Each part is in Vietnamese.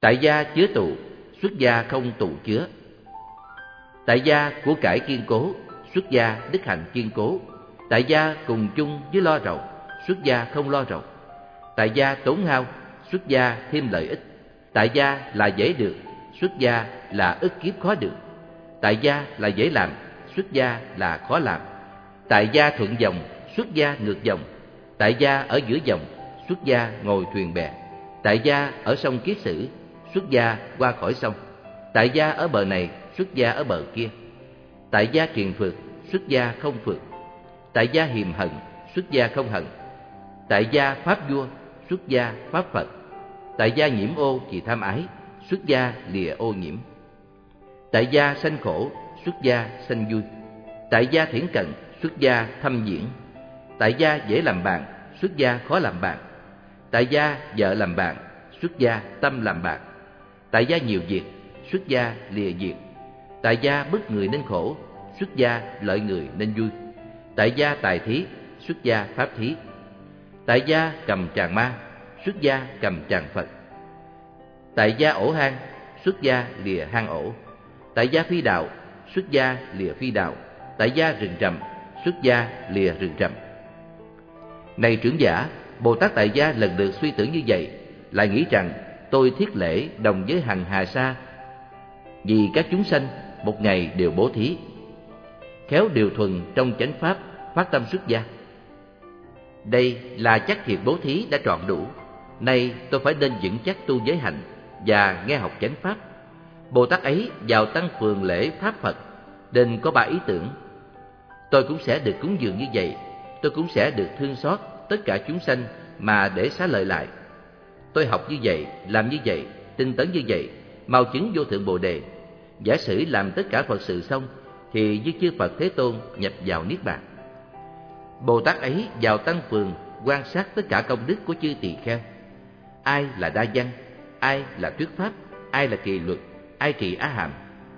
Tại gia chứa tụ, xuất gia không tụ chứa. Tại gia của cải kiên cố, xuất gia đức hạnh kiên cố. Tại gia cùng chung với lo rầu, xuất gia không lo rầu. Tại gia tốn hao, xuất gia thêm lợi ích. Tại gia là dễ được, xuất gia là ức kiếp khó được. Tại gia là dễ làm, xuất gia là khó làm. Tại gia thuận dòng, xuất gia ngược dòng. Tại gia ở giữa dòng, xuất gia ngồi thuyền bè. Tại gia ở sông Kiết Sử, xuất gia qua khỏi sông. Tại gia ở bờ này, xuất gia ở bờ kia. Tại gia triền phượt, xuất gia không phượt. Tại gia hiềm hận, xuất gia không hận. Tại gia pháp vua, xuất gia pháp Phật. Tại gia nhiễm ô vì tham ái, xuất gia lìa ô nhiễm. Tại gia sanh khổ, xuất gia sanh vui. Tại gia thiển cận, xuất gia thâm diễn. Tại gia dễ làm bạn, xuất gia khó làm bạn. Tại gia vợ làm bạn, xuất gia tâm làm bạn. Tại gia nhiều việc, xuất gia lìa việc. Tại gia bức người nên khổ, xuất gia lợi người nên vui. Tại gia tài thí, xuất gia pháp thí. Tại gia cầm tràng ma, xuất gia cầm tràng Phật. Tại gia ổ hang, xuất gia lìa hang ổ. Tại gia phi đạo, xuất gia lìa phi đạo. Tại gia rừng rậm, xuất gia lìa rừng rậm. Này trưởng giả, Bồ Tát Tại Gia lần lượt suy tưởng như vậy, lại nghĩ rằng tôi thiết lễ đồng với hằng hà sa, vì các chúng sanh một ngày đều bố thí, khéo điều thuần trong chánh pháp, phát tâm xuất gia. Đây là chắc thiệt bố thí đã trọn đủ. Nay tôi phải nên vững chắc tu giới hạnh và nghe học chánh pháp. Bồ Tát ấy vào tăng phường lễ pháp Phật nên có 3 ý tưởng. Tôi cũng sẽ được cúng dường như vậy. Tôi cũng sẽ được thương xót tất cả chúng sanh mà để xá lợi lại. Tôi học như vậy, làm như vậy, tinh tấn như vậy, mau chứng vô thượng Bồ Đề. Giả sử làm tất cả Phật sự xong thì như chư Phật Thế Tôn nhập vào Niết Bàn. Bồ Tát ấy vào tăng phường quan sát tất cả công đức của chư tỳ kheo. Ai là đa văn, ai là thuyết pháp, ai là kỳ luật, ai trì Á Hàm,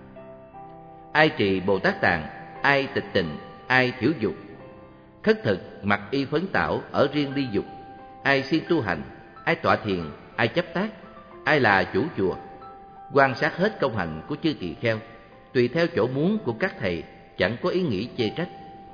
ai trì Bồ Tát Tạng, ai tịch tịnh, ai thiểu dục, khất thực mặc y phấn tảo ở riêng ly dục, ai siêng tu hành, ai tọa thiền, ai chấp tác, ai là chủ chùa. Quan sát hết công hạnh của chư tỳ kheo, tùy theo chỗ muốn của các thầy, chẳng có ý nghĩ chê trách.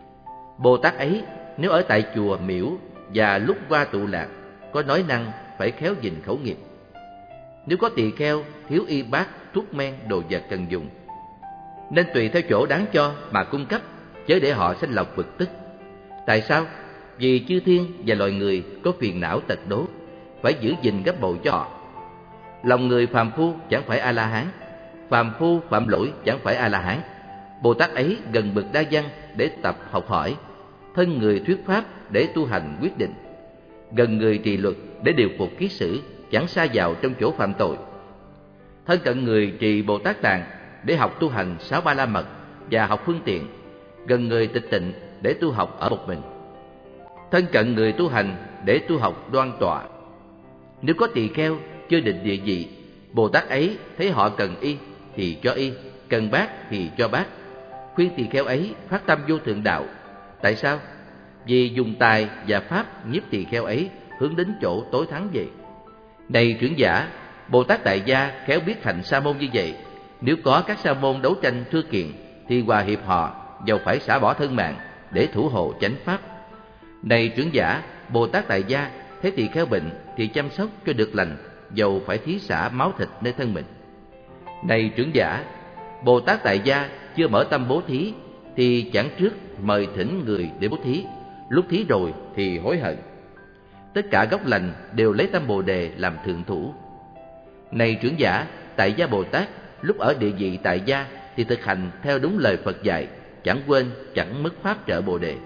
Bồ Tát ấy nếu ở tại chùa miễu và lúc qua tụ lạc, có nói năng phải khéo gìn khẩu nghiệp. Nếu có tỳ kheo thiếu y bát, thuốc men, đồ vật cần dùng, nên tùy theo chỗ đáng cho mà cung cấp, chớ để họ sanh lòng bực tức. Tại sao? Vì chư thiên và loài người có phiền não tật đố, phải giữ gìn gấp bội cho họ. Lòng người phàm phu chẳng phải A-la-hán, phàm phu phạm lỗi chẳng phải A-la-hán. Bồ Tát ấy gần bậc đa văn để tập học hỏi, thân người thuyết pháp để tu hành quyết định, gần người trì luật để điều phục kiết sử, chẳng sa vào trong chỗ phạm tội. Thân cận người trì Bồ Tát Tạng để học tu hành 6 Ba La Mật và học phương tiện, gần người tịch tịnh để tu học ở một mình, thân cận người tu hành để tu học đoan tọa. Nếu có tỳ kheo chưa định địa vị, Bồ Tát ấy thấy họ cần y thì cho y, cần bát thì cho bát, khuyên tỳ kheo ấy phát tâm vô thượng đạo. Tại sao? Vì dùng tài và pháp nhiếp tỳ kheo ấy hướng đến chỗ tối thắng vậy. Này trưởng giả, Bồ Tát Tại Gia khéo biết hành sa môn như vậy. Nếu có các sa môn đấu tranh thưa kiện thì hòa hiệp họ, dầu phải xả bỏ thân mạng để thủ hộ chánh pháp. Này trưởng giả, Bồ Tát Tại Gia thấy tỳ kheo bệnh thì chăm sóc cho được lành, dầu phải thí xả máu thịt nơi thân mình. Này trưởng giả, Bồ Tát Tại Gia chưa mở tâm bố thí thì chẳng trước mời thỉnh người để bố thí, lúc thí rồi thì hối hận. Tất cả gốc lành đều lấy tâm Bồ Đề làm thượng thủ. Này trưởng giả, Tại Gia Bồ Tát lúc ở địa vị tại gia thì thực hành theo đúng lời Phật dạy, chẳng quên chẳng mất pháp trợ Bồ Đề.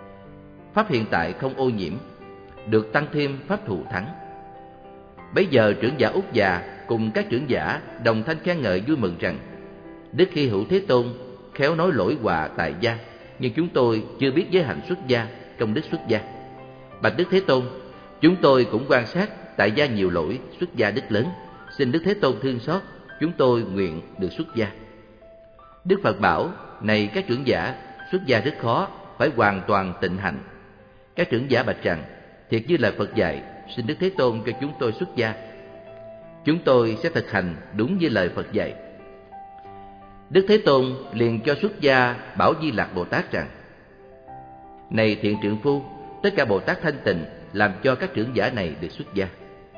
Pháp hiện tại không ô nhiễm, được tăng thêm pháp thù thắng. Bấy giờ trưởng giả Úc già cùng các trưởng giả đồng thanh khen ngợi vui mừng rằng: Đức Hy Hữu Thế Tôn khéo nói lỗi hòa tại gia, nhưng chúng tôi chưa biết giới hạnh xuất gia, công đức xuất gia. Bạch Đức Thế Tôn, chúng tôi cũng quan sát tại gia nhiều lỗi, xuất gia đức lớn, xin Đức Thế Tôn thương xót, chúng tôi nguyện được xuất gia. Đức Phật bảo: Này các trưởng giả, xuất gia rất khó, phải hoàn toàn tịnh hành. Các trưởng giả bạch rằng: Thiệt như lời Phật dạy, xin Đức Thế Tôn cho chúng tôi xuất gia. chúng tôi sẽ thực hành đúng như lời Phật dạy. Đức Thế Tôn liền cho xuất gia bảo Di Lặc Bồ Tát rằng: Này thiện trượng phu, tất cả Bồ Tát thanh tịnh làm cho các trưởng giả này được xuất gia.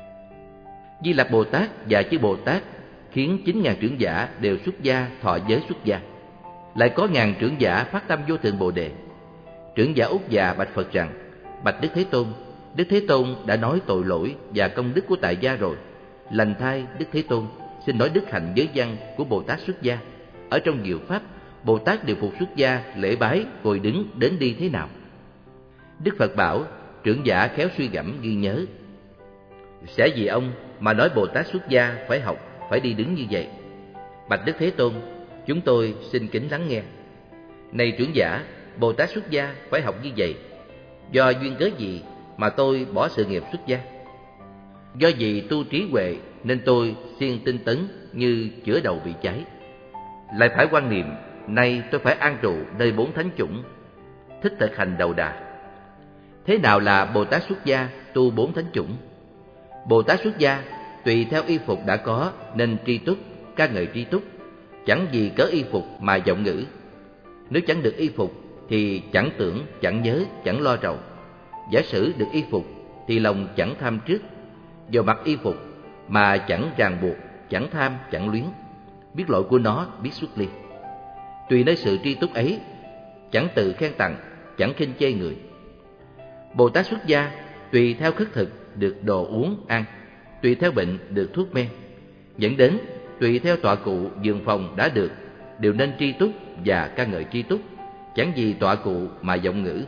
Di Lặc Bồ Tát và chư Bồ Tát khiến 9.000 trưởng giả đều xuất gia thọ giới xuất gia. Lại có ngàn trưởng giả phát tâm vô thượng Bồ Đề. Trưởng giả Úc Già bạch Phật rằng: Bạch Đức Thế Tôn đã nói tội lỗi và công đức của tại gia rồi. Lành thay Đức Thế Tôn, xin nói đức hạnh giới văn của Bồ Tát xuất gia. Ở trong diệu pháp, Bồ Tát điều phục xuất gia, lễ bái, ngồi đứng, đến đi thế nào? Đức Phật bảo trưởng giả khéo suy gẫm ghi nhớ. Sẽ vì ông mà nói Bồ Tát xuất gia phải học, phải đi đứng như vậy. Bạch Đức Thế Tôn, chúng tôi xin kính lắng nghe. Này trưởng giả, Bồ Tát xuất gia phải học như vậy. Do duyên cớ gì mà tôi bỏ sự nghiệp xuất gia? Do vì tu trí huệ nên tôi siêng tinh tấn như chữa đầu bị cháy. Lại phải quan niệm, nay tôi phải an trụ nơi 4 thánh chủng, thích thực hành đầu đà. Thế nào là Bồ Tát xuất gia tu 4 thánh chủng? Bồ Tát xuất gia tùy theo y phục đã có nên tri túc, ca ngợi tri túc, chẳng vì cớ y phục mà vọng ngữ. Nếu chẳng được y phục thì chẳng tưởng, chẳng nhớ, chẳng lo rầu. Giả sử được y phục thì lòng chẳng tham trước. Vào mặc y phục mà chẳng ràng buộc, chẳng tham, chẳng luyến. Biết lỗi của nó, biết xuất ly. Tùy nơi sự tri túc ấy, chẳng tự khen tặng, chẳng khinh chê người. Bồ Tát xuất gia tùy theo khất thực được đồ uống ăn, tùy theo bệnh được thuốc men, dẫn đến tùy theo tọa cụ giường phòng đã được, đều nên tri túc và ca ngợi tri túc, chẳng vì tọa cụ mà vọng ngữ.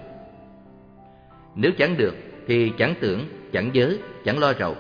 Nếu chẳng được thì chẳng tưởng, chẳng nhớ, chẳng lo rầu.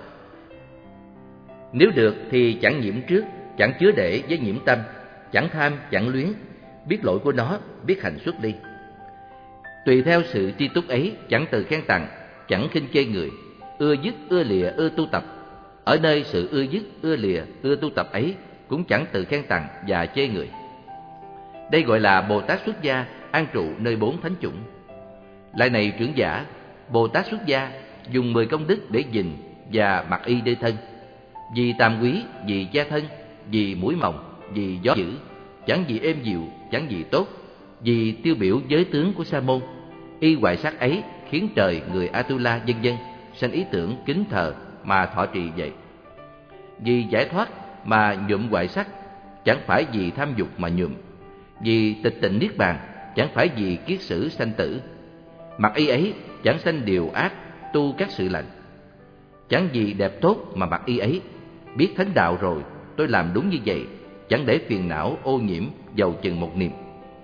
Nếu được thì chẳng nhiễm trước, chẳng chứa để với nhiễm tâm, chẳng tham, chẳng luyến, biết lỗi của nó, biết hành xuất ly. Tùy theo sự tri túc ấy, chẳng tự khen tặng, chẳng khinh chê người, ưa dứt, ưa lìa, ưa tu tập. Ở nơi sự ưa dứt, ưa lìa, ưa tu tập ấy, cũng chẳng tự khen tặng và chê người. Đây gọi là Bồ Tát xuất gia an trụ nơi 4 thánh chủng. Lại này trưởng giả, Bồ Tát xuất gia dùng 10 công đức để gìn và mặc y đê thân. Vì tàm quý, vì gia thân, vì mũi mồng, vì gió dữ, chẳng vì êm dịu, chẳng vì tốt, vì tiêu biểu giới tướng của Sa môn. Y hoại sắc ấy khiến trời, người Atula vân vân sanh ý tưởng kính thờ mà thọ trì vậy. Vì giải thoát mà nhuộm hoại sắc, chẳng phải vì tham dục mà nhuộm. Vì tịch tịnh niết bàn, chẳng phải vì kiết sử sanh tử. Mặc y ấy chẳng sanh điều ác, tu các sự lành. Chẳng vì đẹp tốt mà mặc y ấy. Biết thánh đạo rồi, tôi làm đúng như vậy, chẳng để phiền não ô nhiễm dầu chừng một niệm.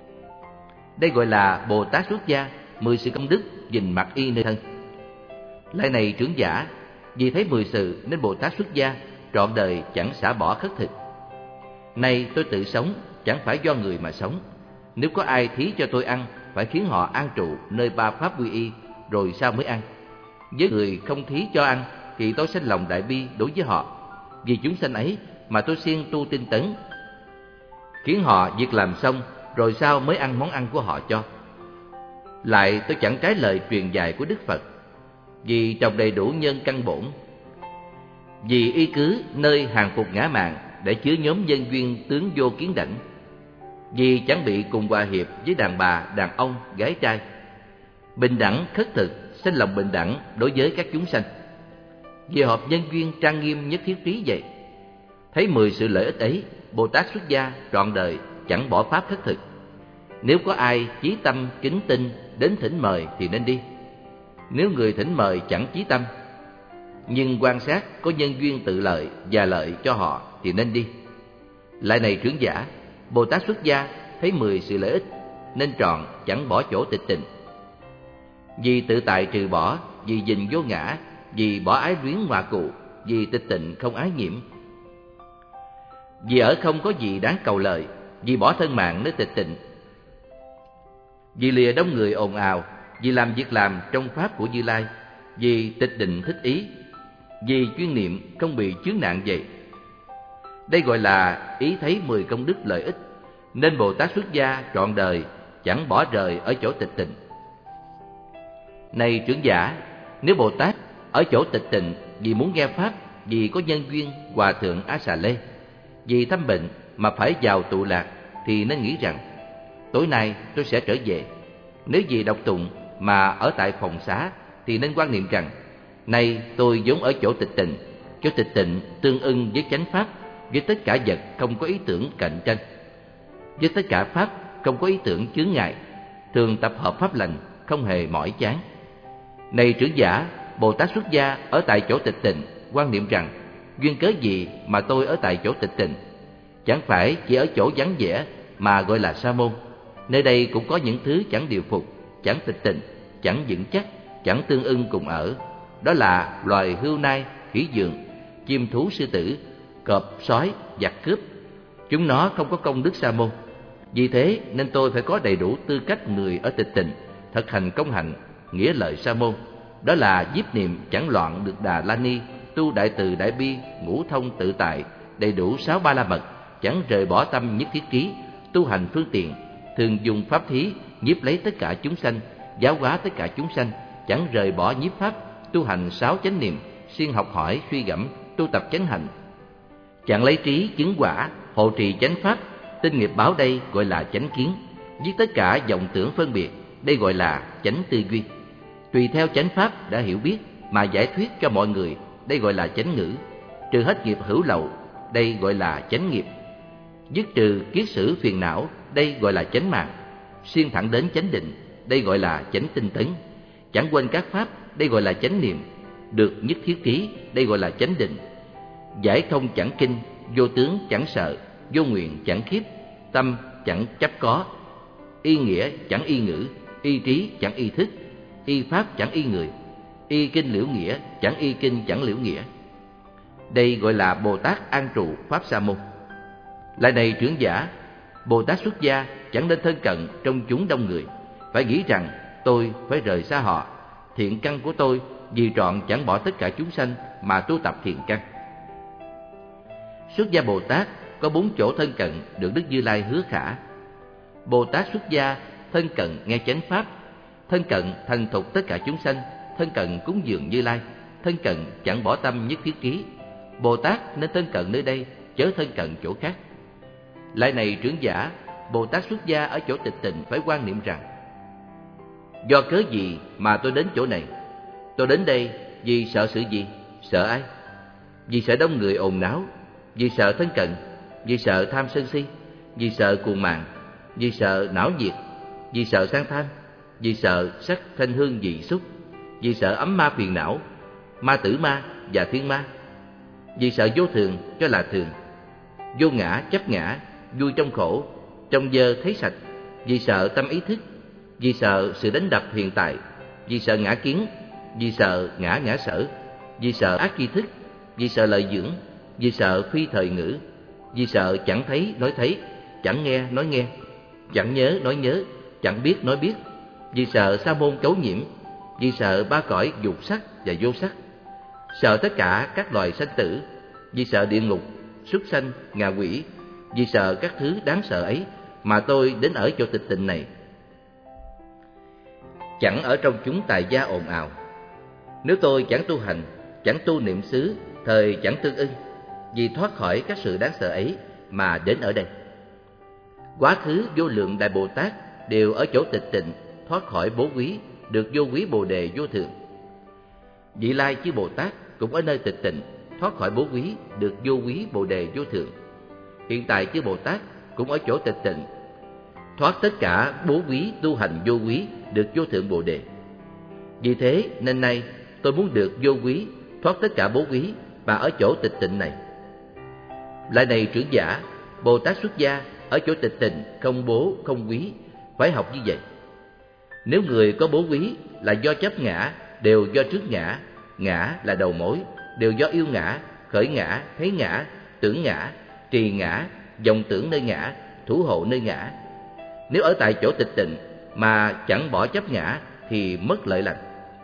Đây gọi là Bồ Tát xuất gia 10 sự công đức gìn mặc y nơi thân. Lại này trưởng giả, vì thấy 10 sự nên Bồ Tát xuất gia trọn đời chẳng xả bỏ khất thực. Nay tôi tự sống, chẳng phải do người mà sống. Nếu có ai thí cho tôi ăn, phải khiến họ an trụ nơi 3 pháp quy y, rồi sao mới ăn. Với người không thí cho ăn thì tôi sanh lòng đại bi đối với họ. Vì chúng sanh ấy mà tôi siêng tu tinh tấn, khiến họ việc làm xong, rồi sao mới ăn món ăn của họ cho. Lại tôi chẳng trái lời truyền dạy của Đức Phật, vì trồng đầy đủ nhân căn bổn. Vì y cứ nơi hàng phục ngã mạn để chứa nhóm nhân duyên tướng vô kiến đảnh. Vì chẳng bị cùng hòa hiệp với đàn bà, đàn ông, gái trai. Bình đẳng khất thực, sanh lòng bình đẳng đối với các chúng sanh. Vì hợp nhân duyên trang nghiêm nhất thiết trí vậy. Thấy 10 sự lợi ích ấy, Bồ Tát xuất gia trọn đời chẳng bỏ pháp khất thực. Nếu có ai chí tâm kính tinh đến thỉnh mời thì nên đi. Nếu người thỉnh mời chẳng chí tâm, nhưng quan sát có nhân duyên tự lợi và lợi cho họ thì nên đi. Lại này trưởng giả, Bồ Tát xuất gia thấy 10 sự lợi ích nên trọn chẳng bỏ chỗ tịch tịnh. Vì tự tại trừ bỏ, vì dình vô ngã, vì bỏ ái luyến hòa cụ, vì tịch tịnh không ái nhiễm. Vì ở không có gì đáng cầu lợi, vì bỏ thân mạng nơi tịch tịnh. Vì lìa đông người ồn ào, vì làm việc làm trong pháp của Như Lai, vì tịch định thích ý, vì chuyên niệm không bị chướng nạn vậy. Đây gọi là ý thấy 10 công đức lợi ích, nên Bồ Tát xuất gia trọn đời chẳng bỏ rời ở chỗ tịch tịnh. Này trưởng giả, nếu Bồ Tát ở chỗ tịch tịnh vì muốn nghe pháp vì có nhân duyên hòa thượng A Xà Lê. Vì thăm bệnh mà phải vào tụ lạc thì nên nghĩ rằng tối nay tôi sẽ trở về. Nếu vì đọc tụng mà ở tại phòng xá thì nên quan niệm rằng nay tôi vốn ở chỗ tịch tịnh. Chỗ tịch tịnh tương ưng với chánh pháp, với tất cả vật không có ý tưởng cạnh tranh, với tất cả pháp không có ý tưởng chướng ngại, thường tập hợp pháp lành, không hề mỏi chán. Này trưởng giả, Bồ Tát xuất gia ở tại chỗ tịch tịnh, quan niệm rằng duyên cớ gì mà tôi ở tại chỗ tịch tịnh? Chẳng phải chỉ ở chỗ vắng vẻ mà gọi là sa môn. Nơi đây cũng có những thứ chẳng điều phục, chẳng tịch tịnh, chẳng vững chắc, chẳng tương ưng cùng ở. Đó là loài hươu nai, khỉ dường, chim thú sư tử, cọp sói, giặc cướp. Chúng nó không có công đức sa môn. Vì thế nên tôi phải có đầy đủ tư cách người ở tịch tịnh, thực hành công hạnh, nghĩa lợi sa môn. Đó là nhiếp niệm chẳng loạn được Đà La Ni, tu đại từ đại bi, ngũ thông tự tại, đầy đủ 6 ba la mật, chẳng rời bỏ tâm nhất thiết trí, tu hành phương tiện, thường dùng pháp thí nhiếp lấy tất cả chúng sanh, giáo hóa tất cả chúng sanh, chẳng rời bỏ nhiếp pháp, tu hành 6 chánh niệm, siêng học hỏi suy gẫm, tu tập chánh hạnh, chẳng lấy trí chứng quả, hộ trì chánh pháp. Tinh nghiệp báo đây gọi là chánh kiến, với tất cả vọng tưởng phân biệt, đây gọi là chánh tư duy. Tùy theo chánh pháp đã hiểu biết mà giải thuyết cho mọi người, đây gọi là chánh ngữ. Trừ hết nghiệp hữu lậu, đây gọi là chánh nghiệp. Dứt trừ kiết sử phiền não, đây gọi là chánh mạng. Xuyên thẳng đến chánh định, đây gọi là chánh tinh tấn. Chẳng quên các pháp, đây gọi là chánh niệm. Được nhất thiết trí, đây gọi là chánh định. Giải thông chẳng kinh, vô tướng chẳng sợ, vô nguyện chẳng khiếp, tâm chẳng chấp có, y nghĩa chẳng y ngữ, y trí chẳng y thức, y pháp chẳng y người, y kinh liễu nghĩa chẳng y kinh chẳng liễu nghĩa. Đây gọi là Bồ Tát an trụ pháp sa môn. Lại này trưởng giả, Bồ Tát xuất gia chẳng nên thân cận trong chúng đông người, phải nghĩ rằng tôi phải rời xa họ. Thiện căn của tôi vì trọn chẳng bỏ tất cả chúng sanh mà tu tập thiện căn. Xuất gia Bồ Tát có 4 chỗ thân cận được Đức Như Lai hứa khả. Bồ Tát xuất gia thân cận nghe chánh pháp, thân cận thành thục tất cả chúng sanh, thân cận cúng dường Như Lai, thân cận chẳng bỏ tâm nhất thiết trí. Bồ Tát nên thân cận nơi đây, chớ thân cận chỗ khác. Lại này trưởng giả, Bồ Tát xuất gia ở chỗ tịch tịnh phải quan niệm rằng do cớ gì mà tôi đến chỗ này? Tôi đến đây vì sợ sự gì? Sợ ai? Vì sợ đông người ồn náo, vì sợ thân cận, vì sợ tham sân si, vì sợ cuồng màng, vì sợ não nhiệt, vì sợ sang tham, vì sợ sắc thanh hương vị xúc, vì sợ ấm ma phiền não, ma tử ma và thiên ma, vì sợ vô thường cho là thường, vô ngã chấp ngã, vui trong khổ, trong dơ thấy sạch, vì sợ tâm ý thức, vì sợ sự đánh đập hiện tại, vì sợ ngã kiến, vì sợ ngã sở, vì sợ ác tri thức, vì sợ lợi dưỡng, vì sợ phi thời ngữ, vì sợ chẳng thấy nói thấy, chẳng nghe nói nghe, chẳng nhớ nói nhớ, chẳng biết nói biết, vì sợ sa môn cấu nhiễm, vì sợ ba cõi dục sắc và vô sắc, sợ tất cả các loài sanh tử, vì sợ địa ngục, súc sanh, ngạ quỷ, vì sợ các thứ đáng sợ ấy mà tôi đến ở chỗ tịch tịnh này. Chẳng ở trong chúng tài gia ồn ào. Nếu tôi chẳng tu hành, chẳng tu niệm xứ, thời chẳng tương ưng, vì thoát khỏi các sự đáng sợ ấy mà đến ở đây. Quá khứ vô lượng đại Bồ Tát đều ở chỗ tịch tịnh, thoát khỏi bố quý, được vô quý Bồ đề vô thượng. Vị lai chư Bồ Tát cũng ở nơi tịch tịnh, thoát khỏi bố quý, được vô quý Bồ đề vô thượng. Hiện tại chư Bồ Tát cũng ở chỗ tịch tịnh, thoát tất cả bố quý, tu hành vô quý, được vô thượng Bồ đề. Vì thế nên nay tôi muốn được vô quý, thoát tất cả bố quý và ở chỗ tịch tịnh này. Lại này trưởng giả, Bồ Tát xuất gia ở chỗ tịch tịnh, không bố không quý, phải học như vậy. Nếu người có bố quý là do chấp ngã, đều do trước ngã, ngã là đầu mối, đều do yêu ngã, khởi ngã, thấy ngã, tưởng ngã, trì ngã, vọng tưởng nơi ngã, thủ hộ nơi ngã. Nếu ở tại chỗ tịch tịnh mà chẳng bỏ chấp ngã thì mất lợi lành.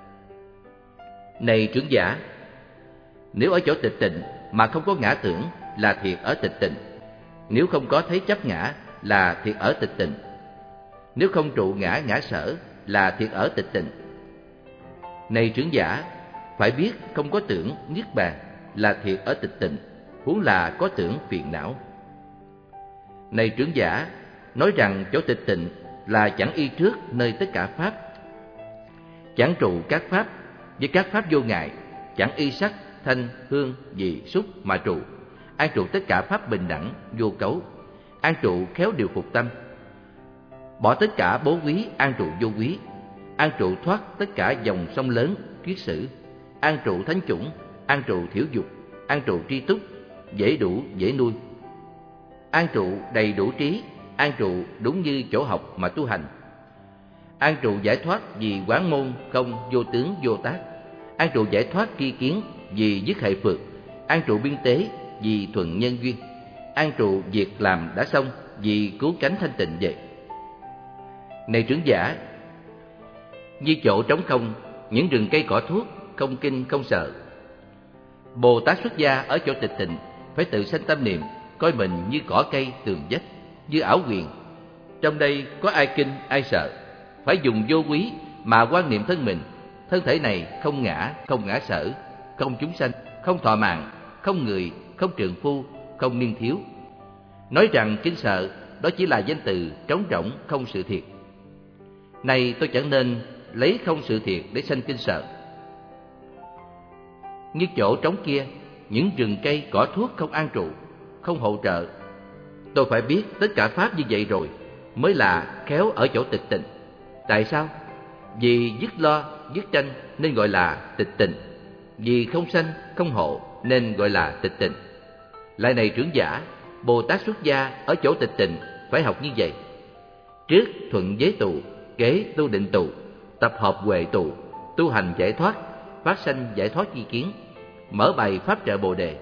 Này trưởng giả, nếu ở chỗ tịch tịnh mà không có ngã tưởng là thiệt ở tịch tịnh. Nếu không có thấy chấp ngã là thiệt ở tịch tịnh. Nếu không trụ ngã ngã sở là thiệt ở tịch tịnh. Này trưởng giả, phải biết không có tưởng niết bàn, là thiệt ở tịch tịnh, huống là có tưởng phiền não. Này trưởng giả, nói rằng chỗ tịch tịnh là chẳng y trước nơi tất cả pháp, chẳng trụ các pháp với các pháp vô ngại, chẳng y sắc, thanh, hương, vị, xúc mà trụ, an trụ tất cả pháp bình đẳng, vô cấu, an trụ khéo điều phục tâm, bỏ tất cả bố quý, an trụ vô quý, an trụ thoát tất cả dòng sông lớn, kiết sử, an trụ thánh chủng, an trụ thiểu dục, an trụ tri túc, dễ đủ, dễ nuôi, an trụ đầy đủ trí, an trụ đúng như chỗ học mà tu hành, an trụ giải thoát vì quán môn không vô tướng vô tác, an trụ giải thoát tri kiến vì dứt hệ phược, an trụ biên tế vì thuận nhân duyên, an trụ việc làm đã xong vì cứu cánh thanh tịnh vậy. Này trưởng giả, như chỗ trống không, những rừng cây cỏ thuốc, không kinh không sợ. Bồ Tát xuất gia ở chỗ tịch tịnh phải tự sanh tâm niệm, coi mình như cỏ cây tường vách, như ảo quyền. Trong đây có ai kinh ai sợ, phải dùng vô quý mà quan niệm thân mình. Thân thể này không ngã sở, không chúng sanh, không thọ mạng, không người, không trượng phu, không niên thiếu. Nói rằng kính sợ, đó chỉ là danh từ trống rỗng, không sự thiệt. Này tôi chẳng nên lấy không sự thiệt để sanh kinh sợ. Như chỗ trống kia, những rừng cây cỏ thuốc không an trụ, không hỗ trợ. Tôi phải biết tất cả pháp như vậy rồi mới là khéo ở chỗ tịch tịnh. Tại sao? Vì dứt lo, dứt tranh nên gọi là tịch tịnh. Vì không sanh, không hộ nên gọi là tịch tịnh. Lại này trưởng giả, Bồ Tát xuất gia ở chỗ tịch tịnh phải học như vậy. Trước thuận giới tụ, kế tu định tụ, tập hợp huệ tụ, tu hành giải thoát, phát sanh giải thoát chi kiến, mở bày pháp trợ Bồ đề,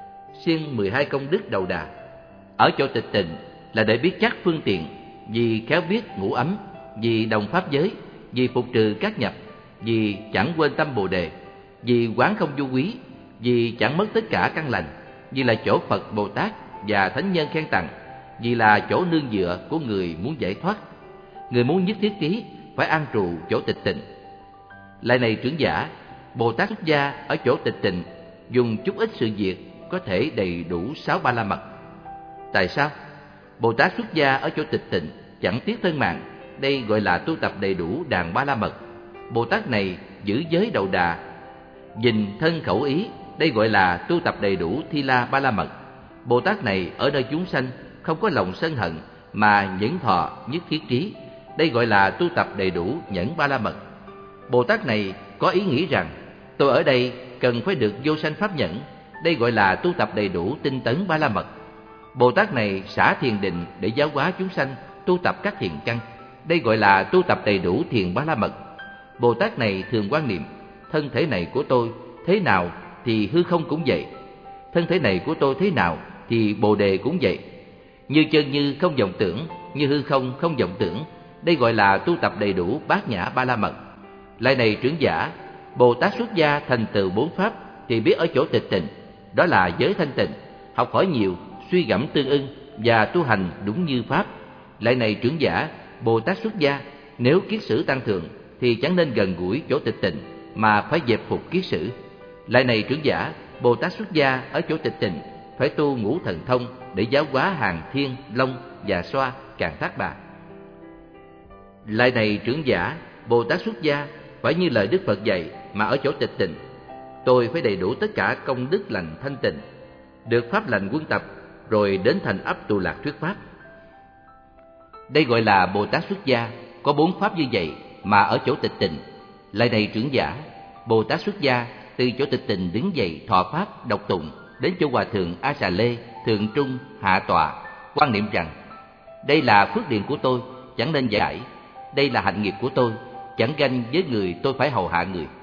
siêng 12 công đức đầu đà. Ở chỗ tịch tịnh là để biết chắc phương tiện, vì khéo biết ngũ ấm, vì đồng pháp giới, vì phục trừ các nhập, vì chẳng quên tâm Bồ đề, vì quán không vô quý, vì chẳng mất tất cả căn lành, vì là chỗ Phật Bồ Tát và thánh nhân khen tặng, vì là chỗ nương dựa của người muốn giải thoát. Người muốn nhất thiết trí phải an trụ chỗ tịch tịnh. Lại này trưởng giả, Bồ Tát xuất gia ở chỗ tịch tịnh dùng chút ít sự việc có thể đầy đủ 6 ba la mật. Tại sao? Bồ Tát xuất gia ở chỗ tịch tịnh chẳng tiếc thân mạng, đây gọi là tu tập đầy đủ đàn ba la mật. Bồ Tát này giữ giới đầu đà, dình thân khẩu ý, đây gọi là tu tập đầy đủ thi la ba la mật. Bồ Tát này ở nơi chúng sanh không có lòng sân hận mà nhẫn thọ nhất thiết trí, đây gọi là tu tập đầy đủ nhẫn ba la mật. Bồ Tát này có ý nghĩ rằng tôi ở đây cần phải được vô sanh pháp nhẫn, đây gọi là tu tập đầy đủ tinh tấn ba la mật. Bồ Tát này xả thiền định để giáo hóa chúng sanh, tu tập các thiền căn, đây gọi là tu tập đầy đủ thiền ba la mật. Bồ Tát này thường quan niệm thân thể này của tôi thế nào thì hư không cũng vậy, thân thể này của tôi thế nào thì Bồ đề cũng vậy. Như chân như không vọng tưởng, như hư không không vọng tưởng, đây gọi là tu tập đầy đủ bát nhã ba la mật. Lại này trưởng giả, Bồ Tát xuất gia thành tựu 4 pháp thì biết ở chỗ tịch tịnh, đó là giới thanh tịnh, học hỏi nhiều, suy gẫm tương ưng và tu hành đúng như pháp. Lại này trưởng giả, Bồ Tát xuất gia nếu kiết sử tăng thượng thì chẳng nên gần gũi chỗ tịch tịnh mà phải dẹp phục kiết sử. Lại này trưởng giả, Bồ Tát xuất gia ở chỗ tịch tịnh phải tu ngũ thần thông để giáo hóa hàng thiên, long và xoa càng thác bà. Lại này trưởng giả, Bồ Tát xuất gia phải như lời Đức Phật dạy mà ở chỗ tịch tịnh. Tôi phải đầy đủ tất cả công đức lành thanh tịnh, được pháp lành quân tập, rồi đến thành ấp tù lạc thuyết pháp. Đây gọi là Bồ Tát xuất gia, có 4 pháp như vậy mà ở chỗ tịch tịnh. Lại này trưởng giả, Bồ Tát xuất gia từ chỗ tịch tịnh đứng dậy thọ pháp đọc tụng đến chỗ hòa thượng A Xà Lê thượng trung hạ tọa, quan niệm rằng đây là phước điền của tôi, chẳng nên giải. Đây là hạnh nghiệp của tôi, chẳng ganh với người tôi phải hầu hạ người.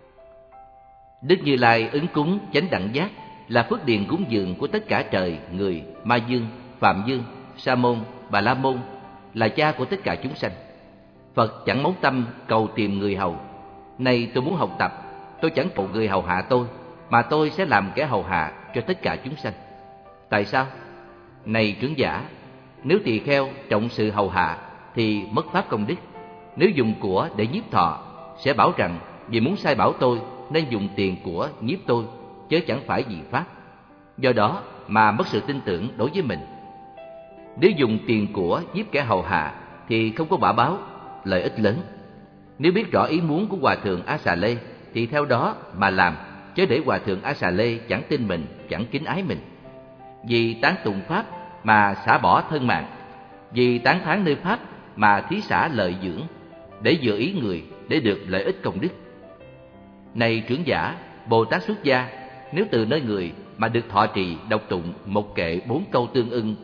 Đức Như Lai ứng cúng chánh đẳng giác là phước điền cúng dường của tất cả trời, người, ma dương, phạm dương, sa môn, bà la môn, là cha của tất cả chúng sanh. Phật chẳng móng tâm cầu tìm người hầu. Này tôi muốn học tập, tôi chẳng cầu người hầu hạ tôi, mà tôi sẽ làm kẻ hầu hạ cho tất cả chúng sanh. Tại sao? Này trưởng giả, nếu tỳ kheo trọng sự hầu hạ thì mất pháp công đức. Nếu dùng của để nhiếp thọ, sẽ bảo rằng vì muốn sai bảo tôi nên dùng tiền của nhiếp tôi, chớ chẳng phải vì pháp. Do đó mà mất sự tin tưởng đối với mình. Nếu dùng tiền của giết kẻ hầu hạ thì không có quả báo, lợi ích lớn. Nếu biết rõ ý muốn của Hòa thượng A Xà Lê thì theo đó mà làm, chớ để Hòa thượng A Xà Lê chẳng tin mình, chẳng kính ái mình. Vì tán tụng pháp mà xả bỏ thân mạng, vì tán thán nơi pháp mà thí xả lợi dưỡng, để dự ý người, để được lợi ích công đức. Này trưởng giả, Bồ Tát xuất gia, nếu từ nơi người mà được thọ trì đọc tụng một kệ 4 câu tương ưng: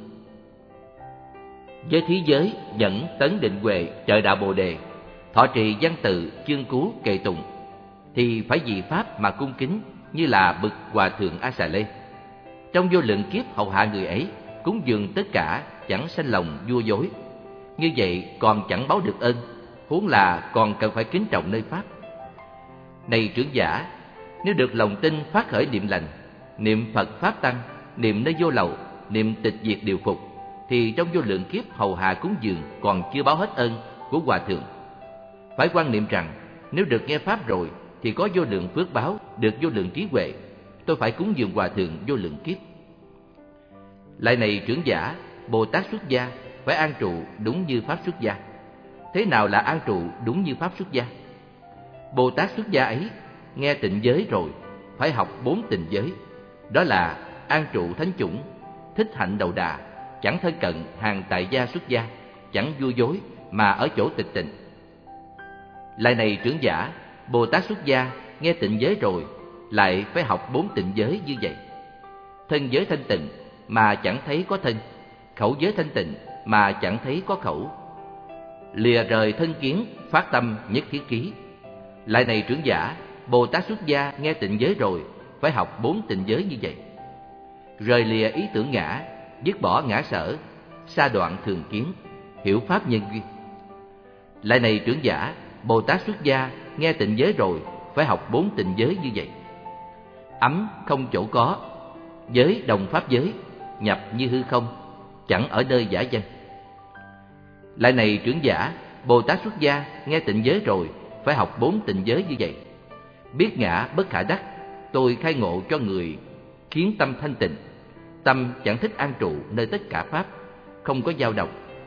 với thí giới, nhẫn, tấn, định, huệ, trợ đạo Bồ đề, thọ trì văn tự, chương cú, kệ tụng, thì phải vì pháp mà cung kính như là bậc Hòa thượng A Xà Lê. Trong vô lượng kiếp hầu hạ người ấy, cúng dường tất cả, chẳng sanh lòng vua dối. Như vậy còn chẳng báo được ơn, huống là còn cần phải kính trọng nơi pháp. Này trưởng giả, nếu được lòng tin phát khởi niệm lành, niệm Phật Pháp Tăng, niệm nơi vô lậu, niệm tịch diệt điều phục, thì trong vô lượng kiếp hầu hạ cúng dường còn chưa báo hết ơn của Hòa thượng. Phải quan niệm rằng nếu được nghe pháp rồi thì có vô lượng phước báo, được vô lượng trí huệ, tôi phải cúng dường Hòa thượng vô lượng kiếp. Lại này trưởng giả, Bồ Tát xuất gia phải an trụ đúng như pháp xuất gia. Thế nào là an trụ đúng như pháp xuất gia? Bồ Tát xuất gia ấy nghe tịnh giới rồi phải học 4 tịnh giới. Đó là an trụ thánh chủng, thích hạnh đầu đà, chẳng thân cận hàng tại gia xuất gia, chẳng vua dối mà ở chỗ tịch tịnh. Lại này trưởng giả, Bồ Tát xuất gia nghe tịnh giới rồi lại phải học 4 tịnh giới như vậy. Thân giới thanh tịnh mà chẳng thấy có thân, khẩu giới thanh tịnh mà chẳng thấy có khẩu. Lìa rời thân kiến, phát tâm nhất thiết ký. Lại này trưởng giả, Bồ Tát xuất gia nghe tịnh giới rồi phải học 4 tịnh giới như vậy. Rời lìa ý tưởng ngã, dứt bỏ ngã sở, sa đoạn thường kiến, hiểu pháp nhân duyên. Lại này trưởng giả, Bồ Tát xuất gia nghe tịnh giới rồi phải học 4 tịnh giới như vậy. Ấm không chỗ có, giới đồng pháp giới, nhập như hư không, chẳng ở nơi giả danh. Lại này trưởng giả, Bồ Tát xuất gia nghe tịnh giới rồi phải học 4 tịnh giới như vậy. Biết ngã bất khả đắc, tôi khai ngộ cho người, khiến tâm thanh tịnh, tâm chẳng thích an trụ nơi tất cả pháp, không có dao động.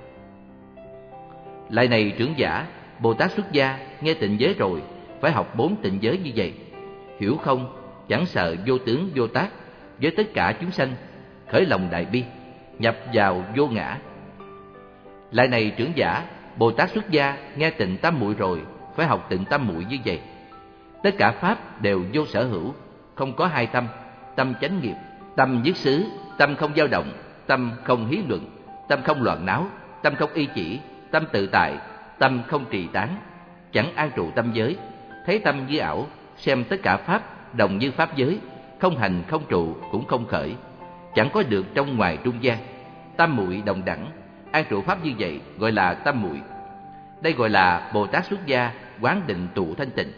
Lại này trưởng giả, Bồ Tát xuất gia nghe tịnh giới rồi phải học 4 tịnh giới như vậy. Hiểu không, chẳng sợ vô tướng vô tác với tất cả chúng sanh, khởi lòng đại bi, nhập vào vô ngã. Lại này trưởng giả, Bồ Tát xuất gia nghe tịnh tam muội rồi phải học tịnh tam muội như vậy. Tất cả pháp đều vô sở hữu, không có hai tâm: tâm chánh nghiệp, tâm nhất xứ, tâm không dao động, tâm không hí luận, tâm không loạn náo, tâm không y chỉ, tâm tự tại, tâm không trì tán, chẳng an trụ tâm giới, thấy tâm như ảo, xem tất cả pháp đồng như pháp giới, không hành không trụ cũng không khởi, chẳng có được trong ngoài trung gian, tam muội đồng đẳng, an trụ pháp như vậy gọi là tam muội. Đây gọi là Bồ Tát xuất gia quán định tụ thanh tịnh.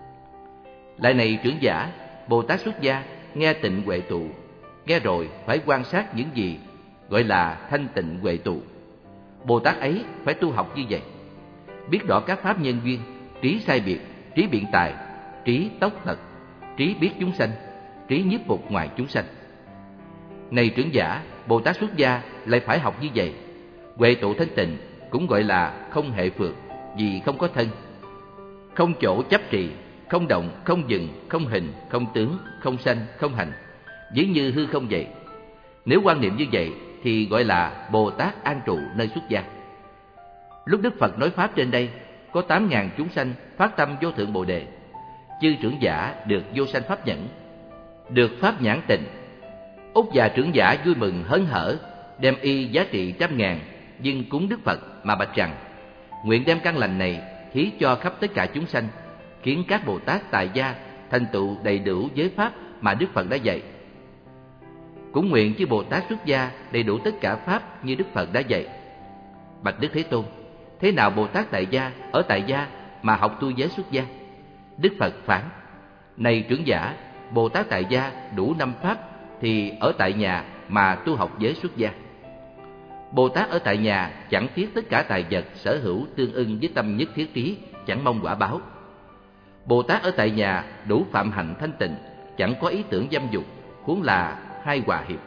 Lại này trưởng giả, Bồ Tát xuất gia nghe tịnh huệ tụ, nghe rồi phải quan sát những gì gọi là thanh tịnh huệ tụ. Bồ Tát ấy phải tu học như vậy. Biết rõ các pháp nhân duyên, trí sai biệt, trí biện tài, trí tốc tật, trí biết chúng sanh, trí nhiếp phục ngoài chúng sanh. Này trưởng giả, Bồ Tát xuất gia lại phải học như vậy. Huệ tụ thanh tịnh cũng gọi là không hệ phược, vì không có thân, không chỗ chấp trì, không động, không dừng, không hình, không tướng, không sanh, không hành, ví như hư không vậy. Nếu quan niệm như vậy thì gọi là Bồ Tát an trụ nơi xuất gia. Lúc Đức Phật nói pháp trên đây, có 8.000 chúng sanh phát tâm vô thượng Bồ đề. Chư trưởng giả được vô sanh pháp nhẫn, được pháp nhãn tịnh. Úc già trưởng giả vui mừng hớn hở, đem y giá trị 100.000 dâng cúng Đức Phật mà bạch rằng: nguyện đem căn lành này thí cho khắp tất cả chúng sanh, khiến các Bồ Tát tại gia thành tựu đầy đủ giới pháp mà Đức Phật đã dạy. Cũng nguyện chư Bồ Tát xuất gia đầy đủ tất cả pháp như Đức Phật đã dạy. Bạch Đức Thế Tôn, thế nào Bồ Tát tại gia ở tại gia mà học tu giới xuất gia? Đức Phật phán: này trưởng giả, Bồ Tát tại gia đủ 5 pháp thì ở tại nhà mà tu học giới xuất gia. Bồ Tát ở tại nhà chẳng tiếc tất cả tài vật sở hữu tương ưng với tâm nhất thiết trí, chẳng mong quả báo. Bồ Tát ở tại nhà đủ phạm hạnh thanh tịnh, chẳng có ý tưởng dâm dục, huống là hai hòa hiệp.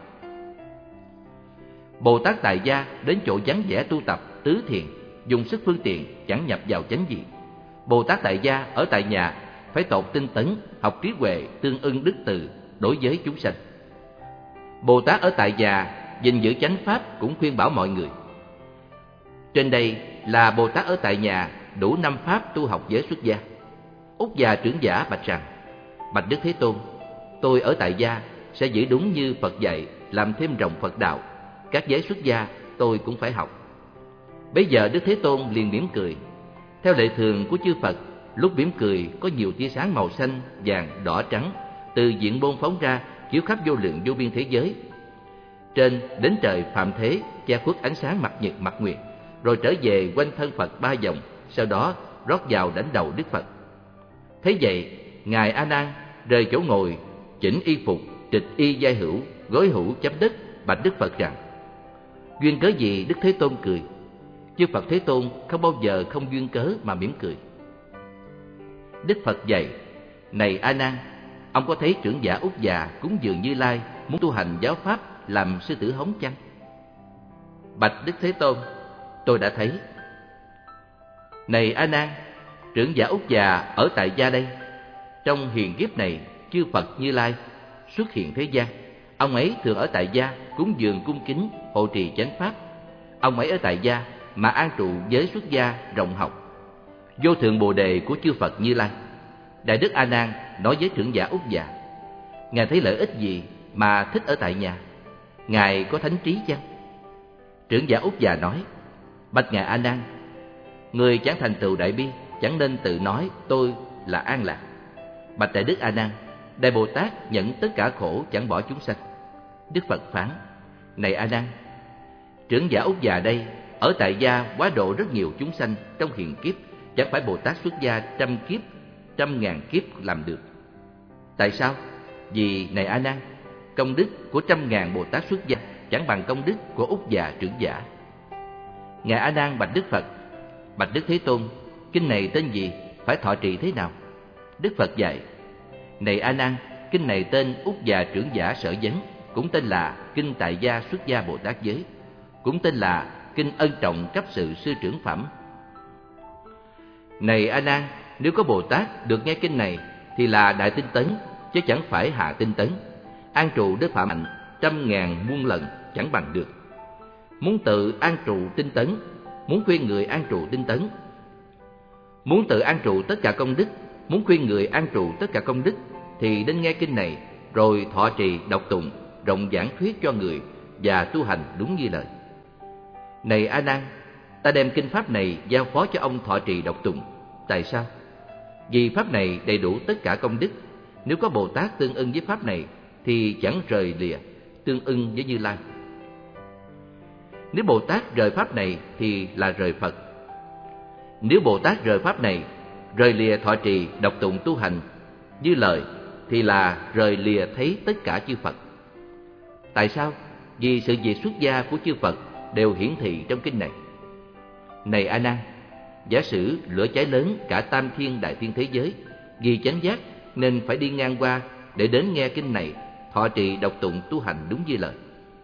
Bồ Tát tại gia đến chỗ vắng vẻ tu tập tứ thiền, dùng sức phương tiện chẳng nhập vào chánh gì. Bồ Tát tại gia ở tại nhà phải tột tinh tấn, học trí huệ tương ưng đức từ đối với chúng sanh. Bồ Tát ở tại nhà gìn giữ chánh pháp cũng khuyên bảo mọi người. Trên đây là Bồ Tát ở tại nhà đủ 5 pháp tu học với xuất gia. Úc già trưởng giả bạch rằng: Bạch Đức Thế Tôn, tôi ở tại gia sẽ giữ đúng như Phật dạy, làm thêm rộng Phật đạo. Các giới xuất gia tôi cũng phải học. Bấy giờ Đức Thế Tôn liền mỉm cười. Theo lệ thường của chư Phật, lúc mỉm cười có nhiều tia sáng màu xanh, vàng, đỏ, trắng từ diện môn phóng ra, chiếu khắp vô lượng vô biên thế giới. Trên đến trời phạm thế, che khuất ánh sáng mặt nhật mặt nguyệt, rồi trở về quanh thân Phật 3 vòng, sau đó rót vào đảnh đầu Đức Phật. Thế vậy, ngài A Nan rời chỗ ngồi, chỉnh y phục, trịch y giai hữu, gối hữu chấm đất, bạch Đức Phật rằng: Duyên cớ gì Đức Thế Tôn cười? Chư Phật Thế Tôn không bao giờ không duyên cớ mà mỉm cười. Đức Phật dạy: Này A Nan, ông có thấy trưởng giả Úc già cúng dường Như Lai muốn tu hành giáo pháp làm sư tử hống chăng? Bạch Đức Thế Tôn: Tôi đã thấy. Này A Nan, trưởng giả Úc già ở tại gia đây, trong hiền kiếp này chư Phật Như Lai xuất hiện thế gian. Ông ấy thường ở tại gia cúng dường cung kính hộ trì chánh pháp. Ông ấy ở tại gia mà an trụ giới xuất gia rộng học. Vô thượng bồ đề của chư Phật Như Lai. Đại đức A Nan nói với trưởng giả Úc già: Ngài thấy lợi ích gì mà thích ở tại nhà? Ngài có thánh trí chăng? Trưởng giả Úc già nói: Bạch ngài A Nan, người chẳng thành tựu đại bi chẳng nên tự nói tôi là an lạc. Bạch đại đức A Nan, Đại Bồ Tát nhận tất cả khổ chẳng bỏ chúng sanh. Đức Phật phán: Này A Nan, trưởng giả Úc già đây ở tại gia quá độ rất nhiều chúng sanh trong hiền kiếp, chẳng phải Bồ Tát xuất gia trăm kiếp, trăm ngàn kiếp làm được. Tại sao? Vì này A Nan, công đức của trăm ngàn Bồ Tát xuất gia chẳng bằng công đức của Úc già trưởng giả. Ngài A Nan bạch Đức Phật: Bạch Đức Thế Tôn, kinh này tên gì, phải thọ trì thế nào? Đức Phật dạy: Này A Nan, kinh này tên Úc già trưởng giả sở vấn, cũng tên là kinh tại gia xuất gia Bồ Tát giới, cũng tên là kinh ân trọng cấp sự sư trưởng phẩm. Này A Nan, nếu có Bồ Tát được nghe kinh này thì là đại tinh tấn, chứ chẳng phải hạ tinh tấn. An trụ đức phạm hạnh trăm ngàn muôn lần chẳng bằng được. Muốn tự an trụ tinh tấn, muốn khuyên người an trụ tinh tấn, muốn tự an trụ tất cả công đức, muốn khuyên người an trụ tất cả công đức, thì nên nghe kinh này rồi thọ trì đọc tụng, rộng giảng thuyết cho người và tu hành đúng như lời. Này A Nan, ta đem kinh pháp này giao phó cho ông thọ trì đọc tụng. Tại sao? Vì pháp này đầy đủ tất cả công đức. Nếu có Bồ Tát tương ưng với pháp này thì chẳng rời lìa, tương ưng với Như Lai. Nếu Bồ Tát rời pháp này thì là rời Phật. Nếu Bồ Tát rời pháp này, rời lìa thọ trì đọc tụng tu hành như lời, thì là rời lìa thấy tất cả chư Phật. Tại sao? Vì sự việc xuất gia của chư Phật đều hiển thị trong kinh này. Này A Nan, giả sử lửa cháy lớn cả tam thiên đại thiên thế giới, vì chánh giác nên phải đi ngang qua để đến nghe kinh này, thọ trì đọc tụng tu hành đúng như lời.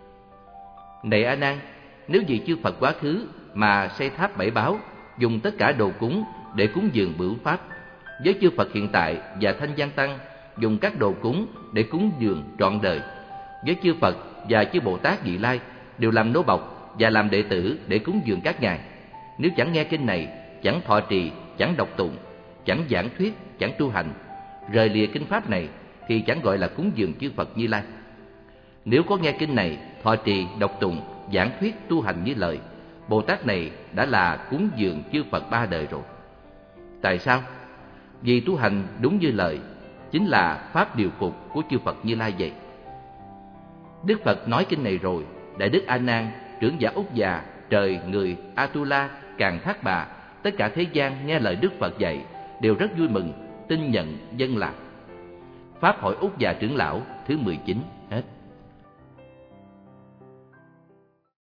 Này A Nan, nếu vì chư Phật quá khứ mà xây tháp bảy báu, dùng tất cả đồ cúng để cúng dường bửu pháp, với chư Phật hiện tại và thanh văn tăng dùng các đồ cúng để cúng dường trọn đời, với chư Phật và chư Bồ Tát Vị Lai đều làm nô bộc và làm đệ tử để cúng dường các ngài. Nếu chẳng nghe kinh này, chẳng thọ trì, chẳng đọc tụng, chẳng giảng thuyết, chẳng tu hành, rời lìa kinh pháp này, thì chẳng gọi là cúng dường chư Phật Như Lai. Nếu có nghe kinh này, thọ trì, đọc tụng, giảng thuyết, tu hành như lời, Bồ Tát này đã là cúng dường chư Phật ba đời rồi. Tại sao? Vì tu hành đúng như lời chính là pháp điều phục của chư Phật Như Lai vậy. Đức Phật nói kinh này rồi, Đại đức A Nan, trưởng giả Úc già, trời, người, Atula, Càn Thác Bà, tất cả thế gian nghe lời Đức Phật dạy đều rất vui mừng, tin nhận, vâng làm. Pháp hội Úc già trưởng lão thứ 19 hết.